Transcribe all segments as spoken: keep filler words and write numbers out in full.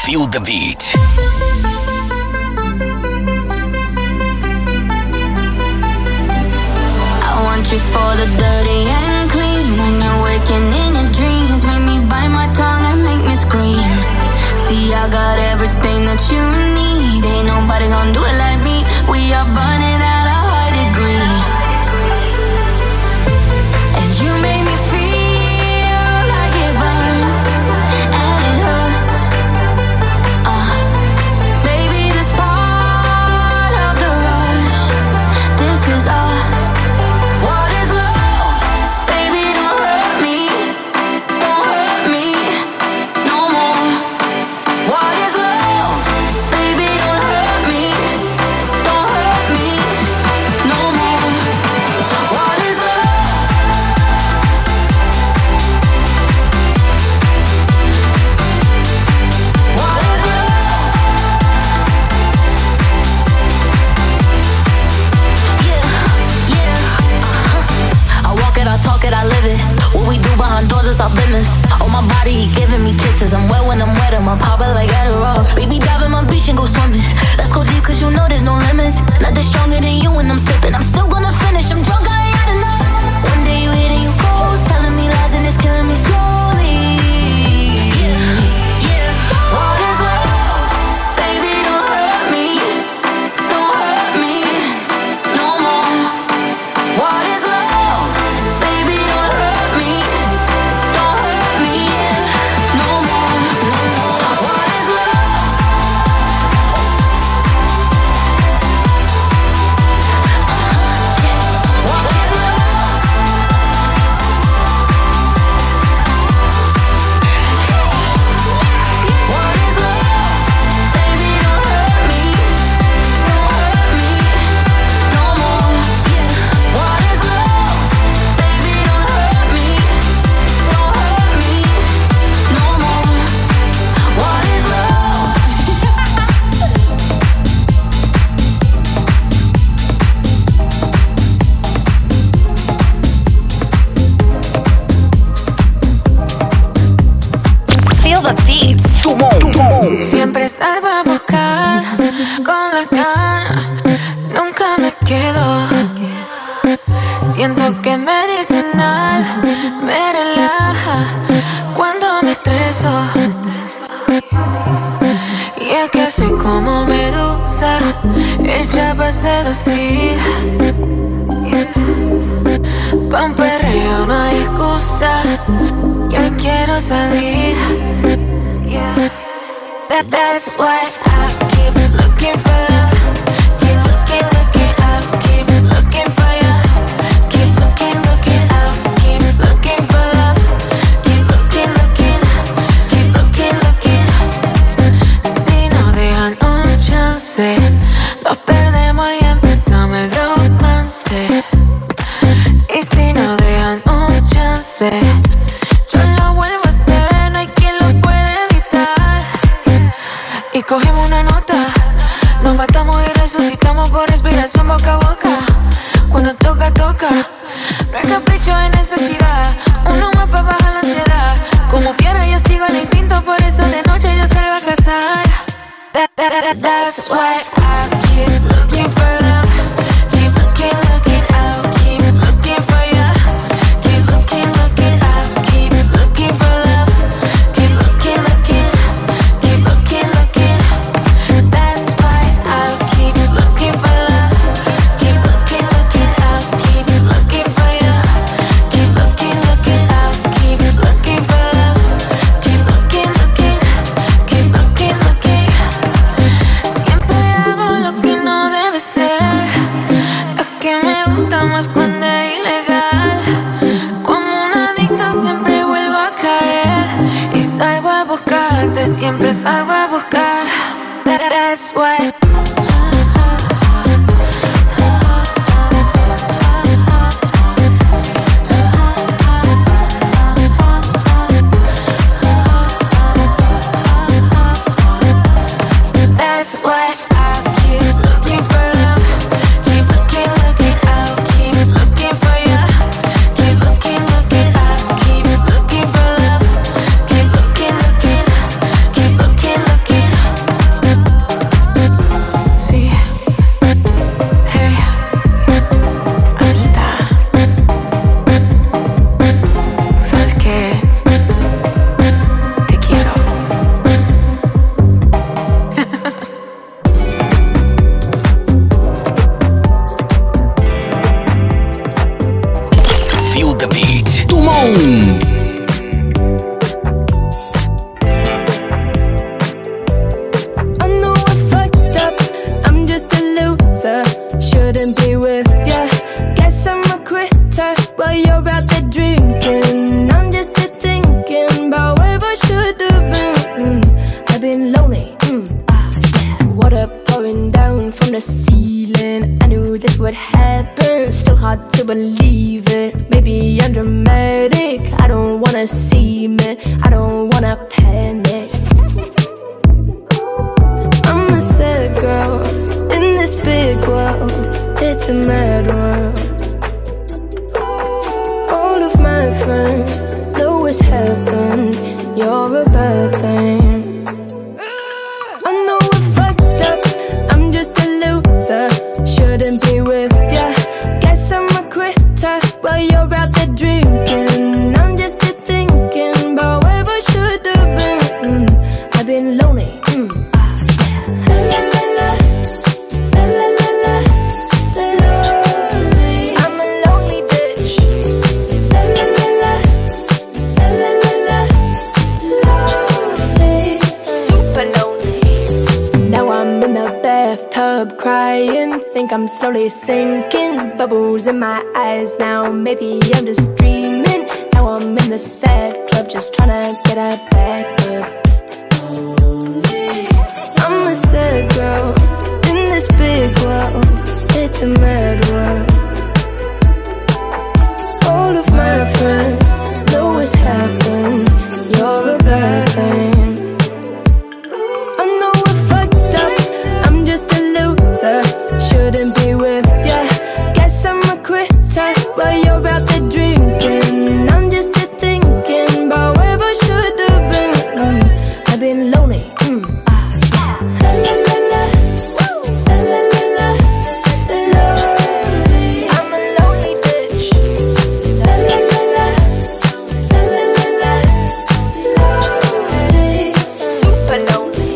Feel the Beat. I want you for the dirty and clean. When you're waking in your dreams, make me bite my tongue and make me scream. See, I got everything that you need. Ain't nobody gonna do it like me. We are burning at a high degree. And you make me feel like it burns and it hurts. Uh, baby, this part of the rush. This is us. What is love? Baby, don't hurt me. Don't hurt me no more. What is love? Baby, don't hurt me. Don't hurt me no more. What is love? What is love? Yeah, yeah, uh-huh. I walk it, I talk it, I live it. What we do behind doors is our business. On my body, he giving me kisses. I'm wet when I'm wet, I'm a popper like Adderall. Baby, dive in my beach and go swimming. Let's go deep, cause you know there's no limits. Nothing stronger than you when I'm sipping. I'm still gonna finish, I'm drunk, I ain't had enough. One day you hit and you go, telling me lies and it's killing me slowly. Yeah, yeah. What is love? Baby, don't hurt me. Don't hurt me no more. What is love? Baby, don't hurt me. Don't hurt me no more. What is love? What is love? What is love? Baby, don't hurt me. Don't hurt me no more. What is love? Baby, don't hurt me. Don't hurt me no more. What is love? Feel the Beats. Tout le monde, tout le monde. Siempre salgo a buscar con la gana, nunca me quedo. Siento que es medicinal, me relaja cuando me estreso. Y es que soy como medusa, hecha para seducir. Pa' un perreo no hay excusa, yo quiero salir. That, that's why I keep looking for love. Keep looking, looking out. Keep looking for you. Keep looking, looking out. Keep looking for love. Keep looking, looking. Keep looking, looking. Si no dejan un chance, nos perdemos y empezamos el romance. Y si no dejan un chance, yo lo vuelvo a hacer, no hay quien lo puede evitar. Y cogemos una nota, nos matamos y resucitamos con respiración boca a boca. Cuando toca, toca, no es capricho, es necesidad. Uno más para bajar la ansiedad. Como fiera yo sigo el instinto, por eso de noche yo salgo a cazar. That, that, that, that's why I keep looking for love. Keep looking, looking out. Keep looking for you. Keep looking, looking out. Keep looking for love. Keep looking, looking. Keep looking, looking. That's why I keep looking for love. Keep looking, looking out. Keep looking for you. Keep looking, looking out. Keep looking for love. Keep looking, looking. Keep looking, looking. Siempre hago lo que no debe ser. Es que me gusta más cuando es ilegal. Como un adicto siempre vuelvo a caer. Y salgo a buscarte, siempre salgo a buscar. That, that's why. That's why I keep looking for love. Keep looking, looking out. Keep looking for you. Keep looking, looking out. Keep looking for love. Keep looking, looking. Keep looking, looking. from the ceiling. I knew this would happen, still hard to believe it. Maybe I'm dramatic, I don't wanna seem it, I don't wanna panic. I'm a sad girl in this big world, it's a mad world. All of my friends know it's heaven, you're a bad thing. I know I fucked up, I'm just a loser, shouldn't be with ya. Guess I'm a quitter while you're out there drinking. I'm just a thinking about where I should have been. mm, I've been lonely. mm, ah, yeah. La, la, la, la, la, la, la, lonely. I'm a lonely bitch. La, la, la, la, la, la, la, la, lonely. Super lonely. Now I'm in the bathtub crying, think I'm slowly sinking, bubbles in my eyes now, maybe I'm just dreaming. Now I'm in the sad club, just tryna get a back up. I'm a sad girl in this big world, it's a mad world. All of my friends know it's happened, you're a bad thing. I know I fucked up, I'm just a loser, shouldn't be with ya. Guess I'm a quitter while you're out there drinking. I'm just a thinking about where I should have been. mm, I've been lonely. mm, ah, yeah. La, la, la, la, la, la, la, la, lonely. I'm a lonely bitch. La, la, la, la, la, la, la, la, lonely. Super lonely.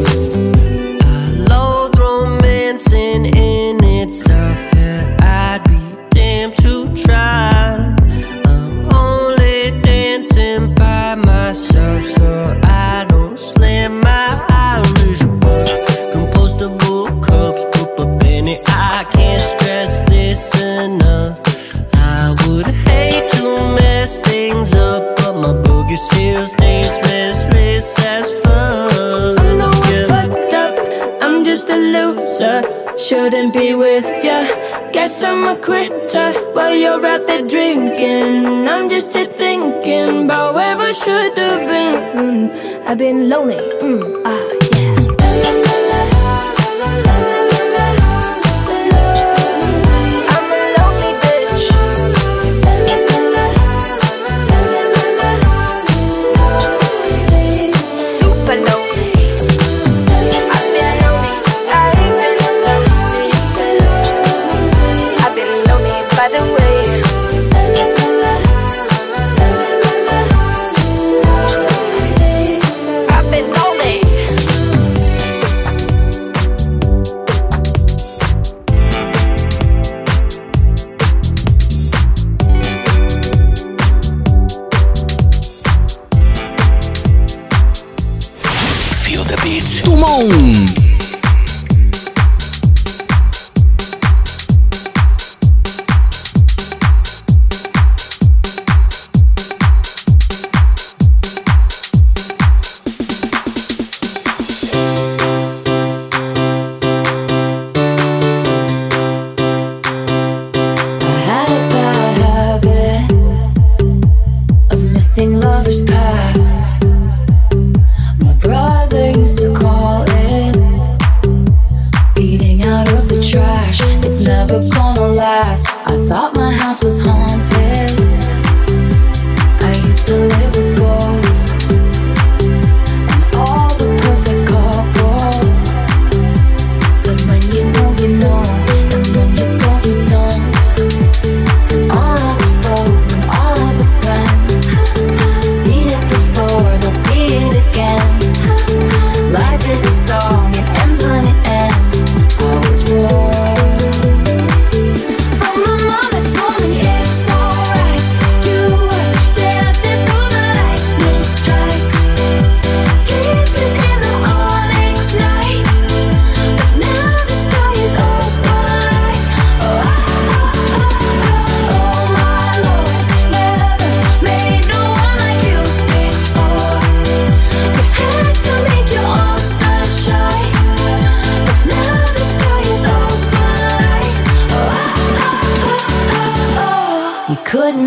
Loathe romancing in itself, yeah, I'd be damned to try. I'm only dancing by myself, so I don't slam my Irish bar. Compostable cups, put a penny, I can't stress this enough. I would hate to mess things up, but my boogie still stays restless as fuck. I know I fucked up, I'm just a loser, shouldn't be with ya. Guess I'm a quitter while you're out there drinking. I'm just a thinking about where I should have been. mm, I've been lonely. mm, ah, yeah. La, la, la, la, la, la, la, lonely. I'm a lonely bitch. La, la, la, la, la, la, la, lonely. Super lonely. I've been lonely, I've been lonely, I've been lonely by the way. I've been lonely. Feel the beat. Tout le monde. I had a bad habit of missing lovers past. My brother used to call it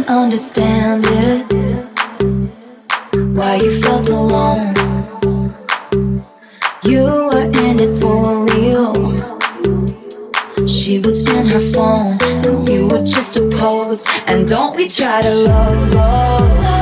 don't understand it, why you felt alone. You were in it for real. She was in her phone and you were just a pose. And don't we try to love, love